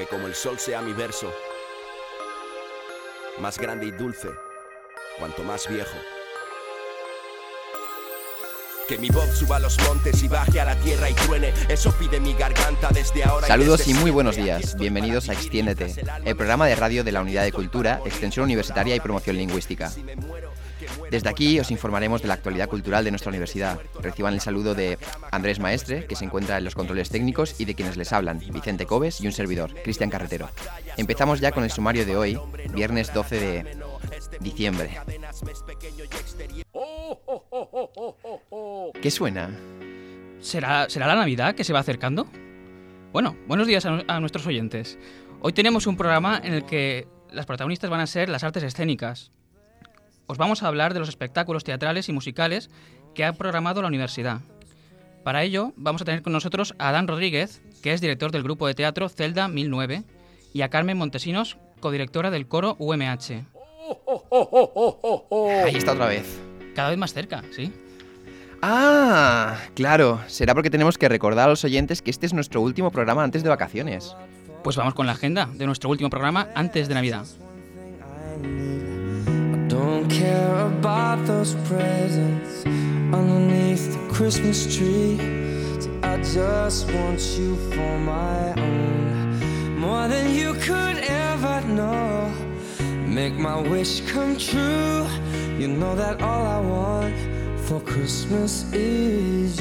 como el sol sea mi verso, más grande y dulce, cuanto más viejo. Que mi voz suba a los montes y baje a la tierra y truene, eso pide mi garganta desde ahora. Saludos y muy buenos días, bienvenidos a Extiéndete, el programa de radio de la Unidad de Cultura, Extensión Universitaria y Promoción Lingüística. Desde aquí os informaremos de la actualidad cultural de nuestra universidad. Reciban el saludo de Andrés Maestre, que se encuentra en los controles técnicos, y de quienes les hablan, Vicente Coves y un servidor, Cristian Carretero. Empezamos ya con el sumario de hoy, viernes 12 de diciembre. ¿Qué suena? ¿Será la Navidad que se va acercando? Bueno, buenos días a nuestros oyentes. Hoy tenemos un programa en el que las protagonistas van a ser las artes escénicas. Os vamos a hablar de los espectáculos teatrales y musicales que ha programado la universidad. Para ello, vamos a tener con nosotros a Adán Rodríguez, que es director del grupo de teatro Celda 1009, y a Carmen Montesinos, codirectora del coro UMH. Ahí está otra vez. Cada vez más cerca, ¿sí? Ah, claro, será porque tenemos que recordar a los oyentes que este es nuestro último programa antes de vacaciones. Pues vamos con la agenda de nuestro último programa antes de Navidad. Don't care about those presents underneath the Christmas tree. So I just want you for my own, more than you could ever know. Make my wish come true. You know that all I want for Christmas is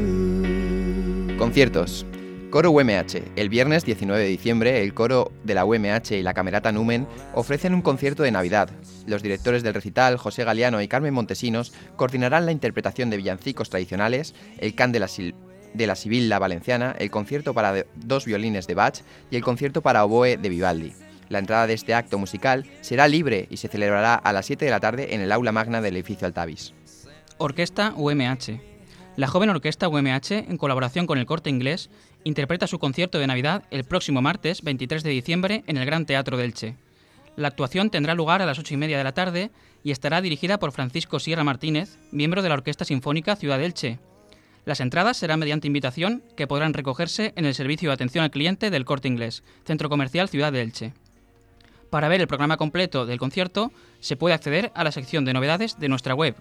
you. Conciertos. Coro UMH. El viernes 19 de diciembre, el coro de la UMH y la Camerata Numen ofrecen un concierto de Navidad. Los directores del recital, José Galeano y Carmen Montesinos, coordinarán la interpretación de villancicos tradicionales, el can de la Sibilla valenciana, el concierto para dos violines de Bach y el concierto para oboe de Vivaldi. La entrada de este acto musical será libre y se celebrará a las 7 de la tarde en el aula magna del edificio Altavis. Orquesta UMH. La joven orquesta UMH, en colaboración con el Corte Inglés, interpreta su concierto de Navidad el próximo martes 23 de diciembre en el Gran Teatro de Elche. La actuación tendrá lugar a las 8:30 de la tarde y estará dirigida por Francisco Sierra Martínez, miembro de la Orquesta Sinfónica Ciudad de Elche. Las entradas serán mediante invitación, que podrán recogerse en el servicio de atención al cliente del Corte Inglés, Centro Comercial Ciudad de Elche. Para ver el programa completo del concierto, se puede acceder a la sección de novedades de nuestra web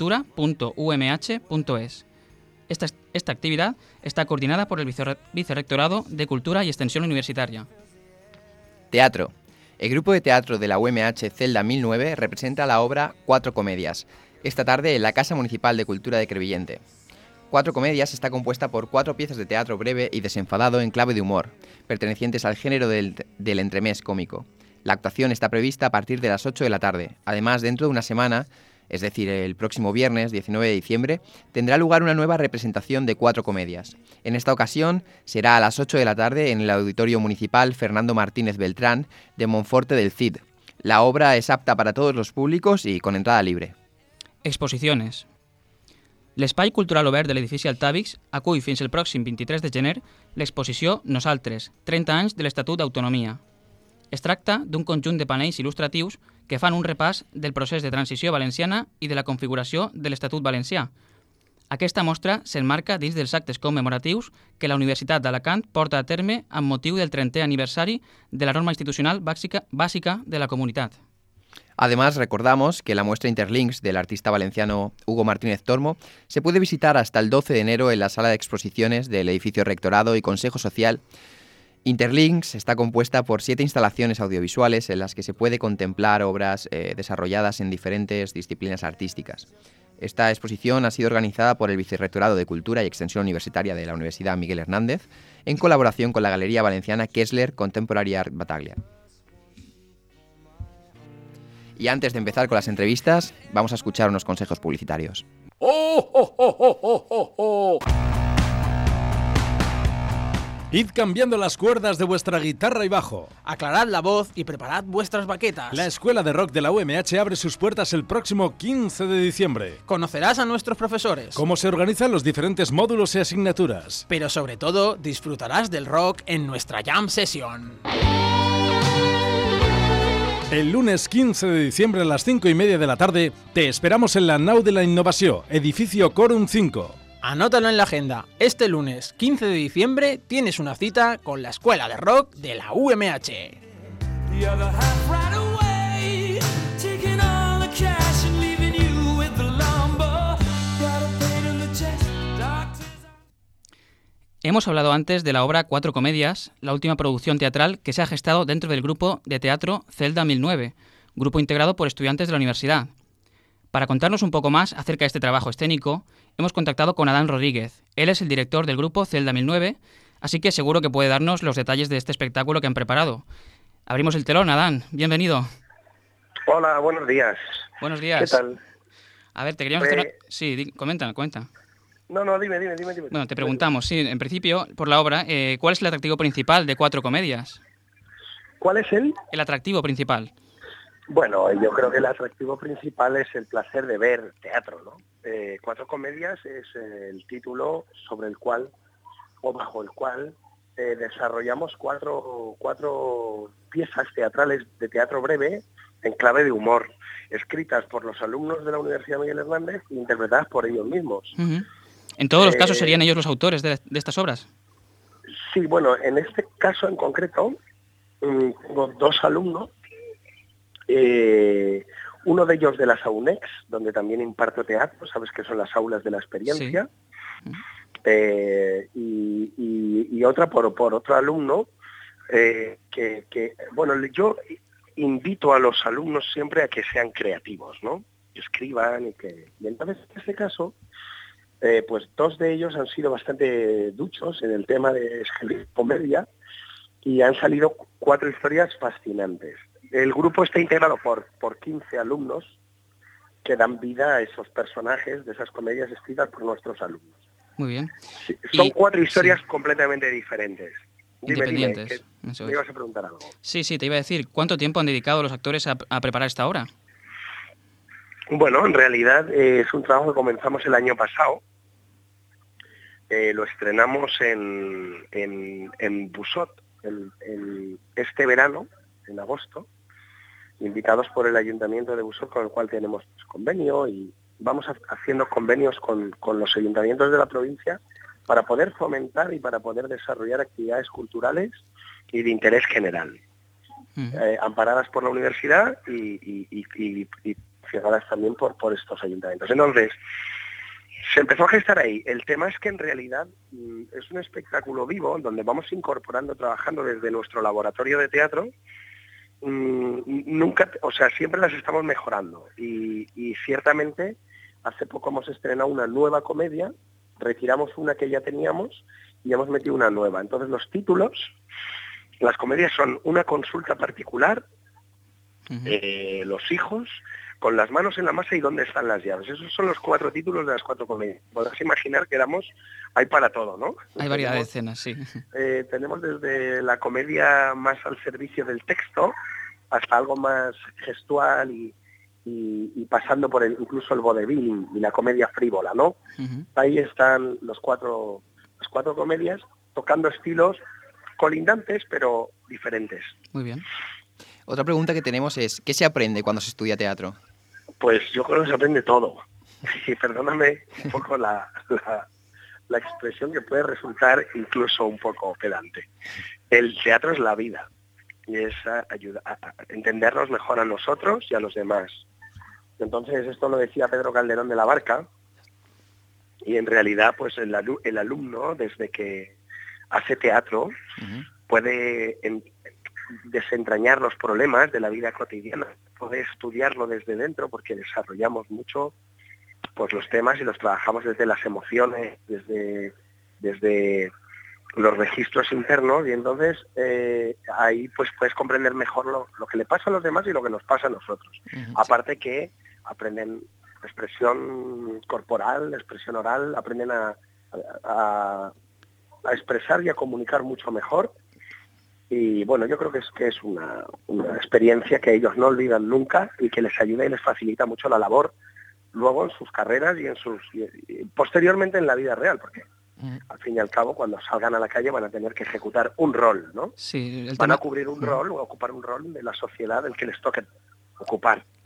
cultura.umh.es. Esta actividad está coordinada por el Vicerrectorado de Cultura y Extensión Universitaria. Teatro. El grupo de teatro de la UMH Celda 1009 representa la obra Cuatro Comedias, esta tarde en la Casa Municipal de Cultura de Crevillente. Cuatro Comedias está compuesta por 4 piezas de teatro breve y desenfadado en clave de humor, pertenecientes al género del entremés cómico. La actuación está prevista a partir de las 8 de la tarde. Además, dentro de una semana, es decir, el próximo viernes 19 de diciembre, tendrá lugar una nueva representación de Cuatro Comedias. En esta ocasión será a las 8 de la tarde en el Auditorio Municipal Fernando Martínez Beltrán de Monforte del Cid. La obra es apta para todos los públicos y con entrada libre. Exposiciones. L'Espai Cultural Obert de l'edifici Altavix acull fins el pròxim 23 de gener l'exposició Nosaltres, 30 anys de l'Estatut d'Autonomia. Es tracta d'un conjunt de panells il·lustratius que fan un repàs del procés de transició valenciana i de la configuració de l'Estatut valencià. Aquesta mostra s'emmarca dins dels actes commemoratius que la Universitat d'Alacant porta a terme amb motiu del 30è aniversari de la norma institucional bàsica de la comunitat. Además, recordamos que la muestra Interlinks del artista valenciano Hugo Martínez Tormo se puede visitar hasta el 12 de enero en la sala de exposiciones del edificio Rectorado y Consejo Social. Interlinks está compuesta por 7 instalaciones audiovisuales en las que se puede contemplar obras desarrolladas en diferentes disciplinas artísticas. Esta exposición ha sido organizada por el Vicerrectorado de Cultura y Extensión Universitaria de la Universidad Miguel Hernández en colaboración con la Galería Valenciana Kessler Contemporary Art Battaglia. Y antes de empezar con las entrevistas, vamos a escuchar unos consejos publicitarios. Id cambiando las cuerdas de vuestra guitarra y bajo. Aclarad la voz y preparad vuestras baquetas. La Escuela de Rock de la UMH abre sus puertas el próximo 15 de diciembre. Conocerás a nuestros profesores. Cómo se organizan los diferentes módulos y asignaturas. Pero sobre todo, disfrutarás del rock en nuestra Jam Session. El lunes 15 de diciembre a las 5:30 de la tarde te esperamos en la Nau de la Innovació, edificio Corum 5. Anótalo en la agenda. Este lunes 15 de diciembre tienes una cita con la Escuela de Rock de la UMH. Hemos hablado antes de la obra Cuatro Comedias, la última producción teatral que se ha gestado dentro del grupo de teatro Celda 1009, grupo integrado por estudiantes de la universidad. Para contarnos un poco más acerca de este trabajo escénico, hemos contactado con Adán Rodríguez. Él es el director del grupo Celda 1009, así que seguro que puede darnos los detalles de este espectáculo que han preparado. Abrimos el telón, Adán. Bienvenido. Hola, buenos días. Buenos días. ¿Qué tal? A ver, te queríamos hacer una... Sí, comenta. No, dime. Bueno, te preguntamos, sí, en principio, por la obra, ¿cuál es el atractivo principal de Cuatro Comedias? ¿Cuál es el? El atractivo principal. Bueno, yo creo que el atractivo principal es el placer de ver teatro, ¿no? Cuatro Comedias es el título sobre el cual, o bajo el cual, desarrollamos cuatro piezas teatrales de teatro breve en clave de humor, escritas por los alumnos de la Universidad Miguel Hernández e interpretadas por ellos mismos. Uh-huh. ¿En todos los casos serían ellos los autores de estas obras? Sí, bueno, en este caso en concreto, tengo dos alumnos, uno de ellos de las AUNEX, donde también imparto teatro, sabes que son las aulas de la experiencia, sí. Y otra por otro alumno, bueno, yo invito a los alumnos siempre a que sean creativos, ¿no? Que escriban y entonces en este caso, pues dos de ellos han sido bastante duchos en el tema de escribir comedia y han salido 4 historias fascinantes. El grupo está integrado por 15 alumnos que dan vida a esos personajes de esas comedias escritas por nuestros alumnos. Muy bien. Sí, son 4 historias completamente diferentes. Independientes. Dime, me ibas a preguntar algo. Sí, te iba a decir, ¿cuánto tiempo han dedicado los actores a preparar esta obra? Bueno, en realidad es un trabajo que comenzamos el año pasado. Lo estrenamos en Busot este verano, en agosto, invitados por el Ayuntamiento de Busot, con el cual tenemos convenio y vamos haciendo convenios con los ayuntamientos de la provincia para poder fomentar y para poder desarrollar actividades culturales y de interés general, amparadas por la universidad y financiadas también por estos ayuntamientos. Entonces, se empezó a gestar ahí. El tema es que en realidad es un espectáculo vivo donde vamos incorporando, trabajando desde nuestro laboratorio de teatro, siempre las estamos mejorando y ciertamente hace poco hemos estrenado una nueva comedia, retiramos una que ya teníamos y hemos metido una nueva. Entonces los títulos, las comedias son Una consulta particular, Los hijos, Con las manos en la masa y ¿Dónde están las llaves? Esos son los 4 títulos de las 4 comedias. Podrás imaginar que hay para todo, ¿no? Hay variedad de escenas, sí. Tenemos desde la comedia más al servicio del texto hasta algo más gestual y pasando por incluso el vodevil y la comedia frívola, ¿no? Ahí están las cuatro comedias tocando estilos colindantes pero diferentes. Muy bien. Otra pregunta que tenemos es, ¿qué se aprende cuando se estudia teatro? Pues yo creo que se aprende todo. Y perdóname un poco la expresión que puede resultar incluso un poco pedante. El teatro es la vida y es ayuda a entendernos mejor a nosotros y a los demás. Entonces esto lo decía Pedro Calderón de la Barca y en realidad pues el alumno desde que hace teatro puede desentrañar los problemas de la vida cotidiana, puede estudiarlo desde dentro porque desarrollamos mucho pues los temas y los trabajamos desde las emociones, desde los registros internos y entonces ahí pues puedes comprender mejor lo que le pasa a los demás y lo que nos pasa a nosotros. Aparte que aprenden expresión corporal, expresión oral, aprenden a expresar y a comunicar mucho mejor. Y bueno, yo creo que es una experiencia que ellos no olvidan nunca y que les ayuda y les facilita mucho la labor luego en sus carreras y posteriormente en la vida real, porque al fin y al cabo cuando salgan a la calle van a tener que ejecutar un rol, ¿no? Sí, van a cubrir un rol o ocupar un rol de la sociedad del que les toque ocupar.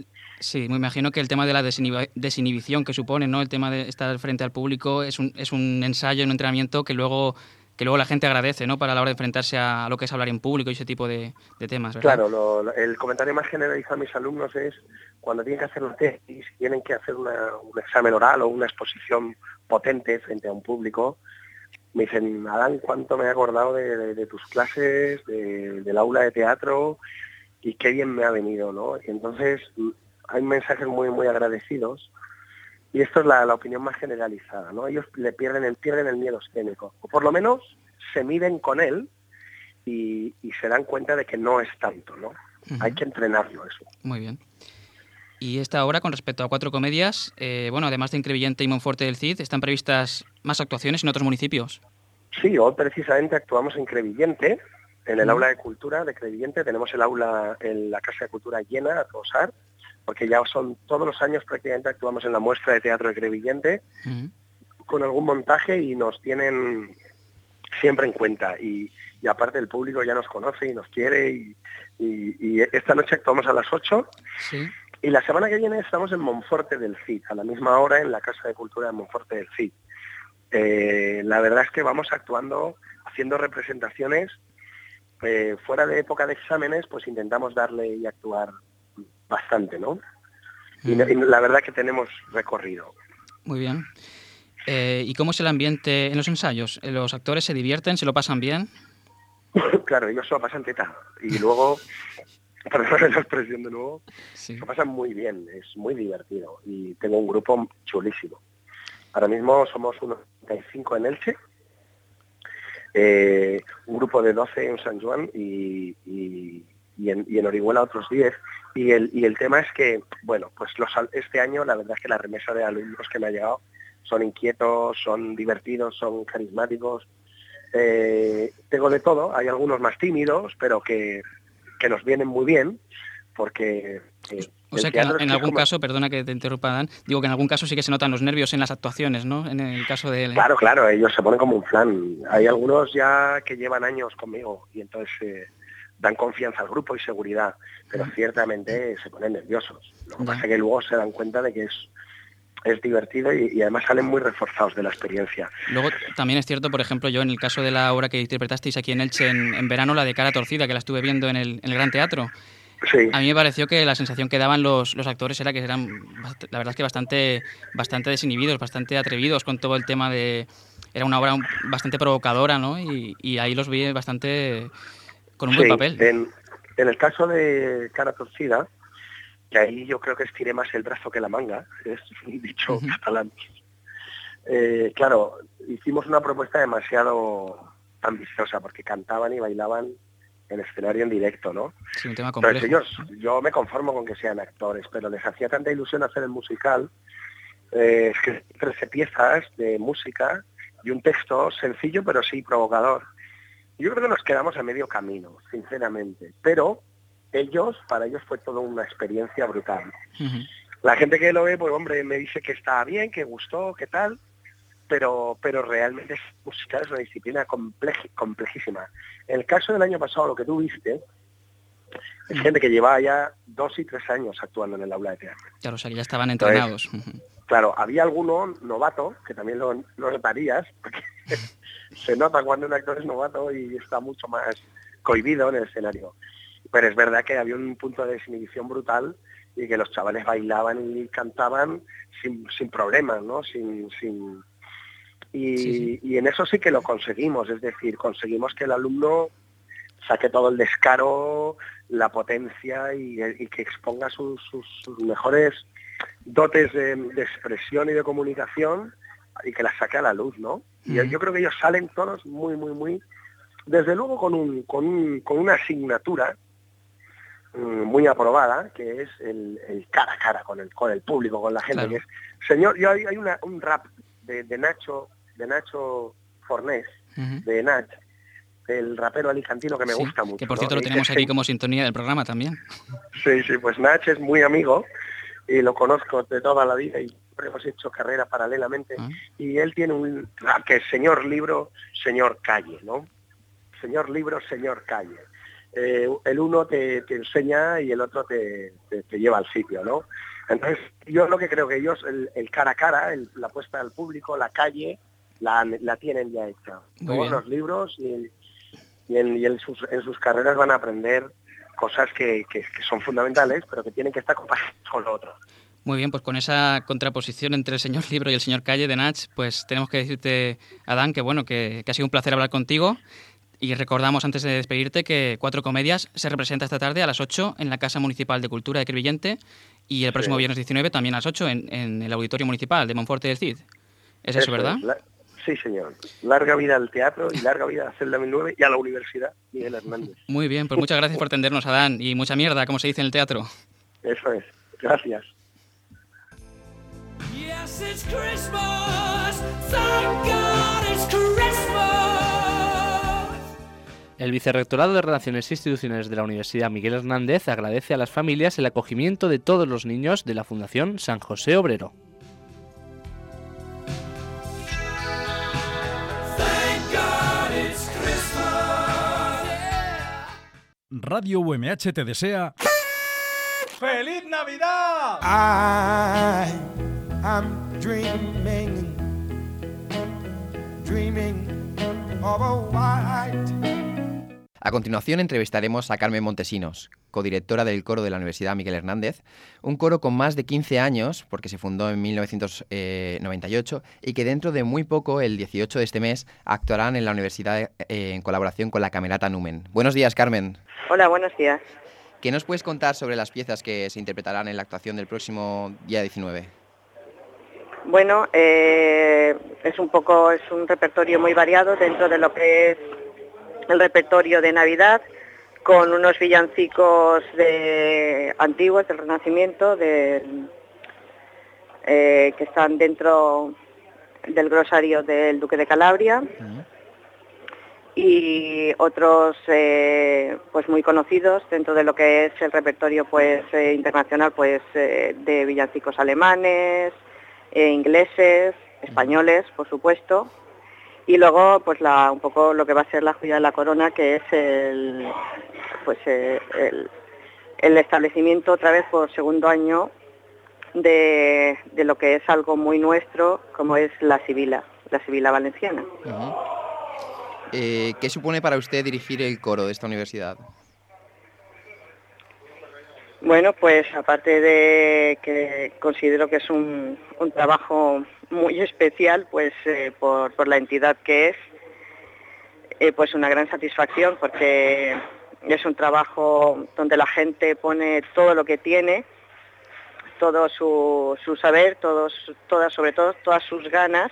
Sí, me imagino que el tema de la desinhibición que supone, ¿no? El tema de estar frente al público es un ensayo, un entrenamiento que luego la gente agradece, ¿no? Para la hora de enfrentarse a lo que es hablar en público y ese tipo de temas, ¿verdad? Claro, el comentario más generalizado a mis alumnos es cuando tienen que hacer una tesis, tienen que hacer un examen oral o una exposición potente frente a un público. Me dicen, Adán, cuánto me he acordado de tus clases, del aula de teatro, y qué bien me ha venido, ¿no? Y entonces hay mensajes muy, muy agradecidos, y esto es la opinión más generalizada, ¿no? Ellos pierden el miedo escénico, o por lo menos se miden con él y se dan cuenta de que no es tanto, ¿no? Uh-huh. Hay que entrenarlo eso. Muy bien. Y esta obra, con respecto a Cuatro Comedias, además de Crevillente y Monforte del Cid, ¿están previstas más actuaciones en otros municipios? Sí, hoy precisamente actuamos en Crevillente, en el aula de cultura de Crevillente. Tenemos el aula en la Casa de Cultura llena a rebosar, porque ya son todos los años prácticamente actuamos en la muestra de teatro de Crevillente, con algún montaje, y nos tienen siempre en cuenta. Y aparte el público ya nos conoce y nos quiere, y esta noche actuamos a las 8. Sí. Y la semana que viene estamos en Monforte del Cid, a la misma hora en la Casa de Cultura de Monforte del Cid. La verdad es que vamos actuando, haciendo representaciones, fuera de época de exámenes, pues intentamos darle y actuar bastante, ¿no? Y la verdad que tenemos recorrido. Muy bien. ¿Y cómo es el ambiente en los ensayos? ¿Los actores se divierten, se lo pasan bien? Claro, ellos se lo pasan teta. Y luego... Perdón la expresión de nuevo, sí. Lo pasan muy bien, es muy divertido, y tengo un grupo chulísimo. Ahora mismo somos unos 35 en Elche, un grupo de 12 en San Juan y en Orihuela otros 10, y el tema es que, bueno, pues este año la verdad es que la remesa de alumnos que me ha llegado son inquietos, son divertidos, son carismáticos. Tengo de todo, hay algunos más tímidos, pero que nos vienen muy bien, porque... o sea que en algún caso, perdona que te interrumpa, Dan, digo que en algún caso sí que se notan los nervios en las actuaciones, ¿no? En el caso de... Claro, ellos se ponen como un flan. Hay algunos ya que llevan años conmigo, y entonces dan confianza al grupo y seguridad, pero ciertamente se ponen nerviosos. Lo que pasa es que luego se dan cuenta de que es divertido, y además salen muy reforzados de la experiencia. Luego también es cierto, por ejemplo, yo en el caso de la obra que interpretasteis aquí en Elche en verano, la de Cara Torcida, que la estuve viendo en el Gran Teatro, sí. A mí me pareció que la sensación que daban los actores era que eran, la verdad es que bastante desinhibidos, bastante atrevidos con todo el tema de... Era una obra bastante provocadora, ¿no? Y ahí los vi bastante con un buen papel. En el caso de Cara Torcida, que ahí yo creo que estiré más el brazo que la manga, es un dicho catalán. Claro, hicimos una propuesta demasiado ambiciosa, porque cantaban y bailaban en escenario en directo, ¿no? Sí, un tema complejo. Entonces yo me conformo con que sean actores, pero les hacía tanta ilusión hacer el musical, que 13 piezas de música y un texto sencillo, pero sí provocador. Yo creo que nos quedamos a medio camino, sinceramente, pero... para ellos fue toda una experiencia brutal. La gente que lo ve, pues hombre, me dice que está bien, que gustó, que tal, pero realmente musical es una disciplina complejísima. En el caso del año pasado, lo que tú viste, es gente que llevaba ya 2 y 3 años actuando en el aula de teatro. Claro, o sea, que ya estaban entrenados. Entonces, claro, había alguno novato, que también lo notarías, porque se nota cuando un actor es novato y está mucho más cohibido en el escenario. Pero es verdad que había un punto de desinhibición brutal, y que los chavales bailaban y cantaban sin problemas, ¿no? Y en eso sí que lo conseguimos, es decir, conseguimos que el alumno saque todo el descaro, la potencia, y que exponga sus mejores dotes de expresión y de comunicación, y que las saque a la luz, ¿no? Y yo creo que ellos salen todos muy, muy, muy... Desde luego con una asignatura muy aprobada, que es el cara a cara con el público, con la gente, claro. Que es, señor, hay un rap de Nacho Fornés, de Nach, el rapero alicantino, que me gusta mucho. Que por cierto, ¿no? Lo tenemos aquí como sintonía del programa también. Sí, pues Nach es muy amigo, y lo conozco de toda la vida, y hemos hecho carrera paralelamente, y él tiene un rap que es señor libro, señor calle, ¿no? Señor libro, señor calle. el uno te enseña y el otro te lleva al sitio, ¿no? Entonces, yo lo que creo que ellos, el cara a cara, la puesta al público, la calle, la tienen ya hecha. Todos los libros y en sus carreras van a aprender cosas que son fundamentales, pero que tienen que estar compaginadas con lo otro. Muy bien, pues con esa contraposición entre el señor Libro y el señor Calle de Nach, pues tenemos que decirte, Adán, que ha sido un placer hablar contigo. Y recordamos antes de despedirte que Cuatro Comedias se representa esta tarde a las 8 en la Casa Municipal de Cultura de Crevillente y el próximo viernes 19 también a las 8 en el Auditorio Municipal de Monforte del Cid. ¿Es eso, verdad? Sí, señor. Larga vida al teatro y larga vida a Celda 1009 y a la Universidad Miguel Hernández. Muy bien, pues muchas gracias por atendernos, Adán, y mucha mierda, como se dice en el teatro. Eso es. Gracias. Yes, it's Christmas. Thank God it's Christmas. El Vicerrectorado de Relaciones Institucionales de la Universidad Miguel Hernández agradece a las familias el acogimiento de todos los niños de la Fundación San José Obrero. Radio UMH te desea ¡Feliz Navidad! I'm dreaming of a white. A continuación entrevistaremos a Carmen Montesinos, codirectora del coro de la Universidad Miguel Hernández, un coro con más de 15 años, porque se fundó en 1998, y que dentro de muy poco, el 18 de este mes, actuarán en la universidad en colaboración con la Camerata Numen. Buenos días, Carmen. Hola, buenos días. ¿Qué nos puedes contar sobre las piezas que se interpretarán en la actuación del próximo día 19? Bueno, es un repertorio muy variado dentro de lo que es el repertorio de Navidad, con unos villancicos antiguos del Renacimiento que están dentro del glosario del Duque de Calabria, y otros pues muy conocidos dentro de lo que es el repertorio pues internacional, pues de villancicos alemanes, ingleses, españoles, por supuesto. Y luego, pues un poco lo que va a ser la joya de la corona, que es el establecimiento otra vez por segundo año de lo que es algo muy nuestro, como es la Sibila valenciana. Uh-huh. ¿Qué supone para usted dirigir el coro de esta universidad? Bueno, pues aparte de que considero que es un trabajo muy especial, pues por la entidad que es, pues una gran satisfacción, porque es un trabajo donde la gente pone todo lo que tiene, todo su saber, sobre todo todas sus ganas,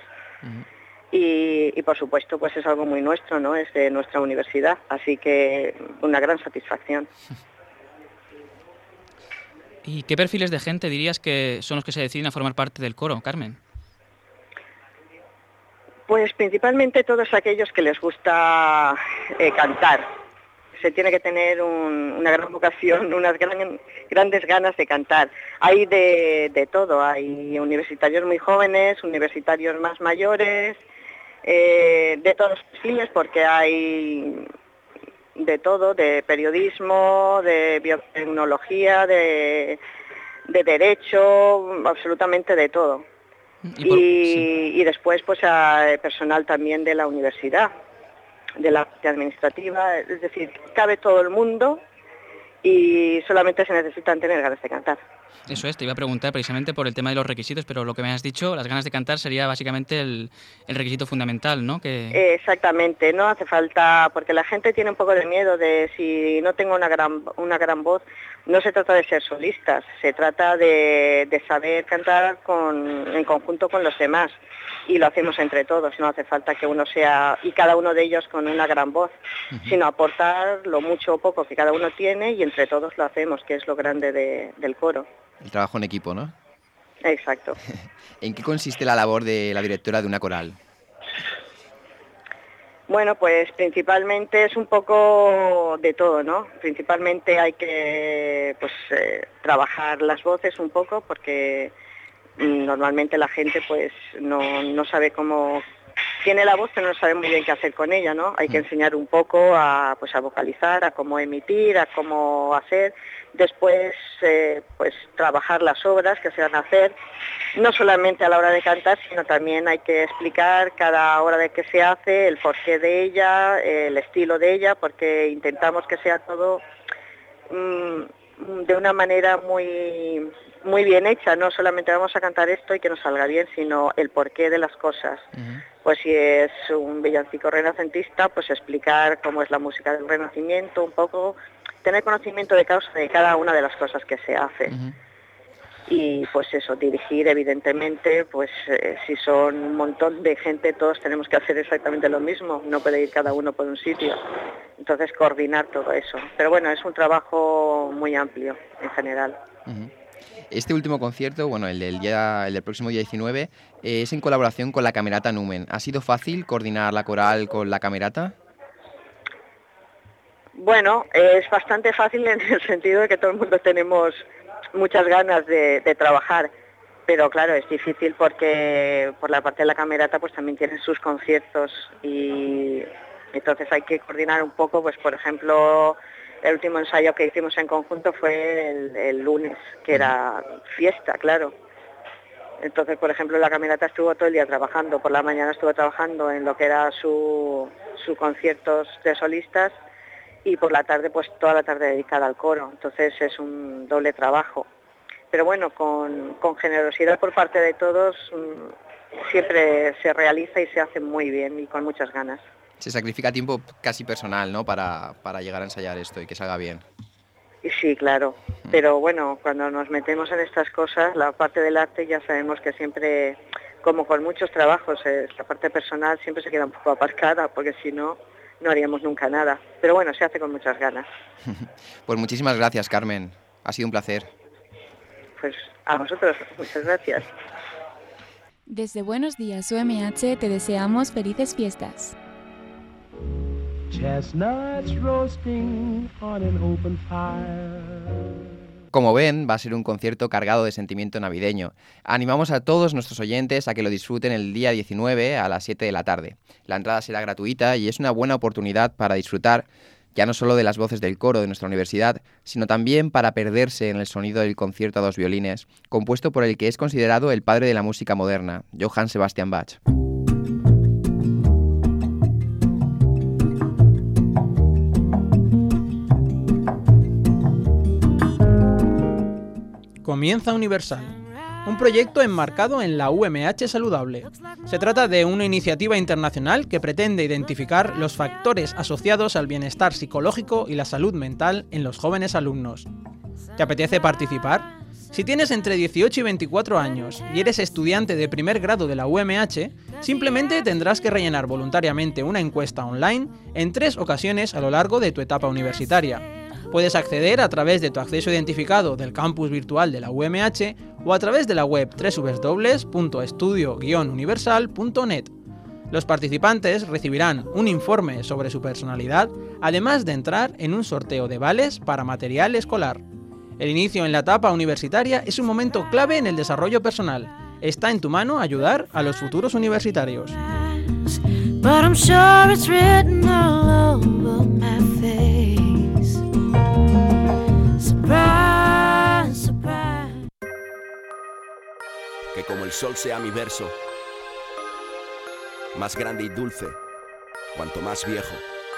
y por supuesto pues es algo muy nuestro, ¿no? Es de nuestra universidad, así que una gran satisfacción. ¿Y qué perfiles de gente dirías que son los que se deciden a formar parte del coro, Carmen? Pues principalmente todos aquellos que les gusta cantar. Se tiene que tener una gran vocación, unas grandes ganas de cantar. Hay de todo, hay universitarios muy jóvenes, universitarios más mayores, de todos los perfiles, porque hay de todo, de periodismo, de biotecnología, de derecho, absolutamente de todo. Y después pues a personal también de la universidad, de la parte administrativa, es decir, cabe todo el mundo y solamente se necesitan tener ganas de cantar. Eso es, te iba a preguntar precisamente por el tema de los requisitos, pero lo que me has dicho, las ganas de cantar sería básicamente el requisito fundamental, ¿no? Exactamente, no hace falta, porque la gente tiene un poco de miedo de si no tengo una gran voz. No se trata de ser solistas, se trata de saber cantar en conjunto con los demás, y lo hacemos entre todos. No hace falta que uno sea, y cada uno de ellos con una gran voz, sino aportar lo mucho o poco que cada uno tiene, y entre todos lo hacemos, que es lo grande del coro. El trabajo en equipo, ¿no? Exacto. ¿En qué consiste la labor de la directora de una coral? Bueno, pues principalmente es un poco de todo, ¿no? Principalmente hay que trabajar las voces un poco, porque normalmente la gente pues no sabe cómo tiene la voz pero no sabe muy bien qué hacer con ella, ¿no? Hay que enseñar un poco a vocalizar, a cómo emitir, a cómo hacer. Después, pues trabajar las obras que se van a hacer, no solamente a la hora de cantar, sino también hay que explicar cada obra de que se hace, el porqué de ella, el estilo de ella, porque intentamos que sea todo de una manera muy bien hecha. No solamente vamos a cantar esto y que nos salga bien, sino el porqué de las cosas. Pues si es un villancico renacentista, pues explicar cómo es la música del Renacimiento, un poco tener conocimiento de causa de cada una de las cosas que se hace. Y pues eso, dirigir evidentemente, pues si son un montón de gente, todos tenemos que hacer exactamente lo mismo, no puede ir cada uno por un sitio. Entonces coordinar todo eso. Pero bueno, es un trabajo muy amplio en general. Este último concierto, bueno, el del próximo día 19, es en colaboración con la Camerata Numen. ¿Ha sido fácil coordinar la coral con la Camerata? Bueno, es bastante fácil en el sentido de que todo el mundo tenemos muchas ganas de trabajar, pero claro, es difícil porque por la parte de la Camerata pues también tienen sus conciertos y entonces hay que coordinar un poco, pues por ejemplo, el último ensayo que hicimos en conjunto fue el lunes, que era fiesta, claro. Entonces, por ejemplo, la Camerata estuvo todo el día trabajando, por la mañana estuvo trabajando en lo que era su conciertos de solistas, y por la tarde, pues toda la tarde dedicada al coro. Entonces es un doble trabajo. Pero bueno, con generosidad por parte de todos, siempre se realiza y se hace muy bien y con muchas ganas. Se sacrifica tiempo casi personal, ¿no?, para llegar a ensayar esto y que salga bien. Y sí, claro. Pero bueno, cuando nos metemos en estas cosas, la parte del arte ya sabemos que siempre, como con muchos trabajos, la parte personal siempre se queda un poco aparcada, porque si no haríamos nunca nada. Pero bueno, se hace con muchas ganas. Pues muchísimas gracias, Carmen. Ha sido un placer. Pues a vosotros, muchas gracias. Desde Buenos Días UMH te deseamos felices fiestas. Chestnuts roasting on an open fire. Como ven, va a ser un concierto cargado de sentimiento navideño. Animamos a todos nuestros oyentes a que lo disfruten el día 19 a las 7 de la tarde. La entrada será gratuita y es una buena oportunidad para disfrutar ya no solo de las voces del coro de nuestra universidad, sino también para perderse en el sonido del concierto a dos violines, compuesto por el que es considerado el padre de la música moderna, Johann Sebastian Bach. Comienza Universal, un proyecto enmarcado en la UMH Saludable. Se trata de una iniciativa internacional que pretende identificar los factores asociados al bienestar psicológico y la salud mental en los jóvenes alumnos. ¿Te apetece participar? Si tienes entre 18 y 24 años y eres estudiante de primer grado de la UMH, simplemente tendrás que rellenar voluntariamente una encuesta online en 3 ocasiones a lo largo de tu etapa universitaria. Puedes acceder a través de tu acceso identificado del campus virtual de la UMH o a través de la web www.estudio-universal.net. Los participantes recibirán un informe sobre su personalidad, además de entrar en un sorteo de vales para material escolar. El inicio en la etapa universitaria es un momento clave en el desarrollo personal. Está en tu mano ayudar a los futuros universitarios. Que como el sol sea mi verso, más grande y dulce, cuanto más viejo.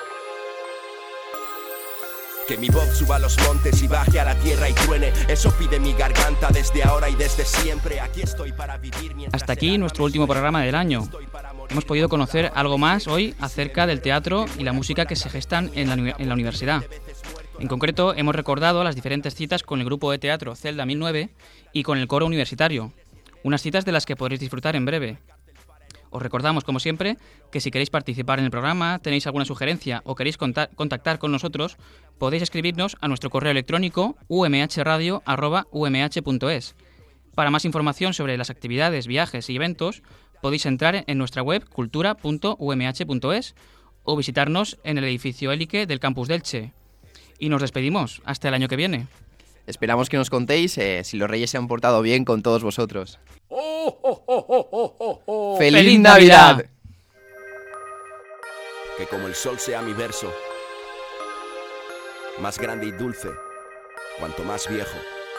Que mi voz suba a los montes y baje a la tierra y truene, eso pide mi garganta desde ahora y desde siempre. Aquí estoy para vivir mientras. Hasta aquí nuestro último programa del año. Hemos podido conocer algo más hoy acerca del teatro y la música que se gestan en la universidad. En concreto, hemos recordado las diferentes citas con el grupo de teatro Celda 1009 y con el coro universitario. Unas citas de las que podréis disfrutar en breve. Os recordamos, como siempre, que si queréis participar en el programa, tenéis alguna sugerencia o queréis contactar con nosotros, podéis escribirnos a nuestro correo electrónico umhradio@umh.es. Para más información sobre las actividades, viajes y eventos, podéis entrar en nuestra web cultura.umh.es o visitarnos en el edificio Élique del campus del Elche. Y nos despedimos. Hasta el año que viene. Esperamos que nos contéis si los reyes se han portado bien con todos vosotros. ¡Oh, oh, oh, oh, oh, oh! ¡Feliz Navidad! que como el sol sea mi verso, más grande y dulce, cuanto más viejo.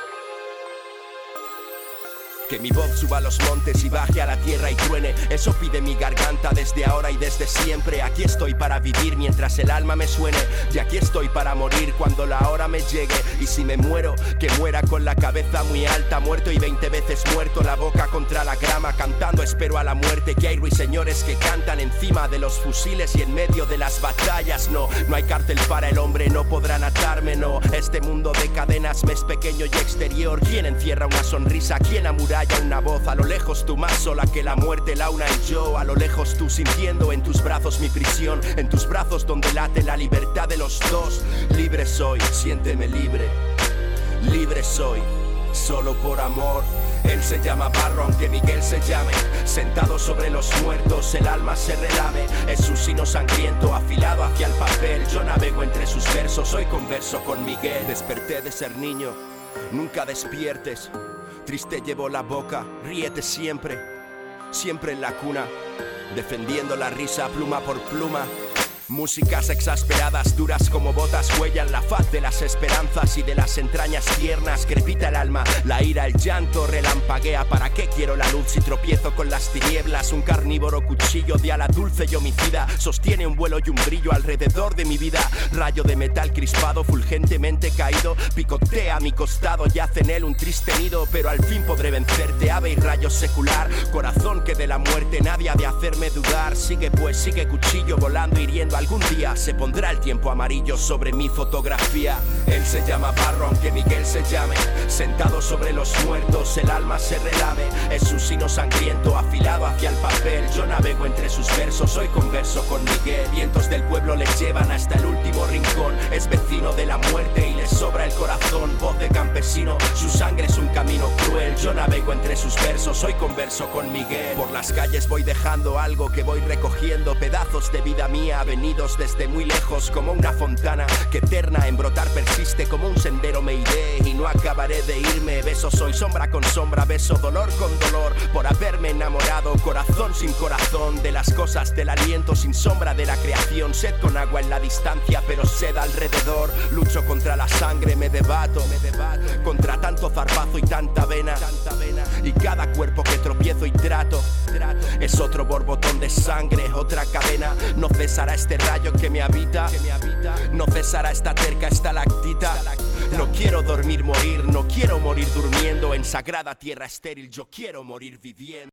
Que mi voz suba a los montes y baje a la tierra y truene, eso pide mi garganta desde ahora y desde siempre. Aquí estoy para vivir mientras el alma me suene, y aquí estoy para morir cuando la hora me llegue. Y si me muero, que muera con la cabeza muy alta, muerto y 20 veces muerto, la boca contra la grama, cantando espero a la muerte. Que hay ruiseñores que cantan encima de los fusiles y en medio de las batallas. No hay cárcel para el hombre, no podrán atarme, no. Este mundo de cadenas me es pequeño y exterior. ¿Quién encierra una sonrisa? ¿Quién amuralla una voz? A lo lejos tú más sola que la muerte, la una y yo. A lo lejos tú sintiendo en tus brazos mi prisión, en tus brazos donde late la libertad de los dos. Libre soy, siénteme libre. Libre soy, solo por amor. Él se llama Barro aunque Miguel se llame. Sentado sobre los muertos el alma se relame. Es su sino sangriento afilado hacia el papel. Yo navego entre sus versos, hoy converso con Miguel. Desperté de ser niño, nunca despiertes. Triste llevo la boca, ríete siempre, siempre en la cuna, defendiendo la risa pluma por pluma. Músicas exasperadas, duras como botas, huellan la faz de las esperanzas y de las entrañas tiernas. Crepita el alma, la ira, el llanto relampaguea. ¿Para qué quiero la luz si tropiezo con las tinieblas? Un carnívoro cuchillo de ala dulce y homicida sostiene un vuelo y un brillo alrededor de mi vida. Rayo de metal crispado, fulgentemente caído, picotea a mi costado, yace en él un triste nido. Pero al fin podré vencerte, ave y rayo secular. Corazón que de la muerte nadie ha de hacerme dudar. Sigue pues, sigue cuchillo volando, hiriendo. Algún día se pondrá el tiempo amarillo sobre mi fotografía. Él se llama Barro aunque Miguel se llame. Sentado sobre los muertos el alma se relame. Es su sino sangriento afilado hacia el papel. Yo navego entre sus versos, hoy converso con Miguel. Vientos del pueblo le llevan hasta el último rincón. Es vecino de la muerte y le sobra el corazón. Voz de campesino, su sangre es un camino cruel. Yo navego entre sus versos, hoy converso con Miguel. Por las calles voy dejando algo que voy recogiendo, pedazos de vida mía venidos desde muy lejos, como una fontana que eterna en brotar persiste. Como un sendero me iré y no acabaré de irme. Beso soy sombra con sombra, beso dolor con dolor, por haberme enamorado, corazón sin corazón, de las cosas del aliento sin sombra de la creación. Sed con agua en la distancia pero sed alrededor. Lucho contra la sangre, me debato contra tanto zarpazo y tanta vena. Y cada cuerpo que tropiezo y trato es otro borbotón de sangre, otra cadena. No cesará este rayo que me habita, no cesará esta terca estalactita. No quiero dormir, morir, no quiero morir durmiendo en sagrada tierra estéril. Yo quiero morir viviendo.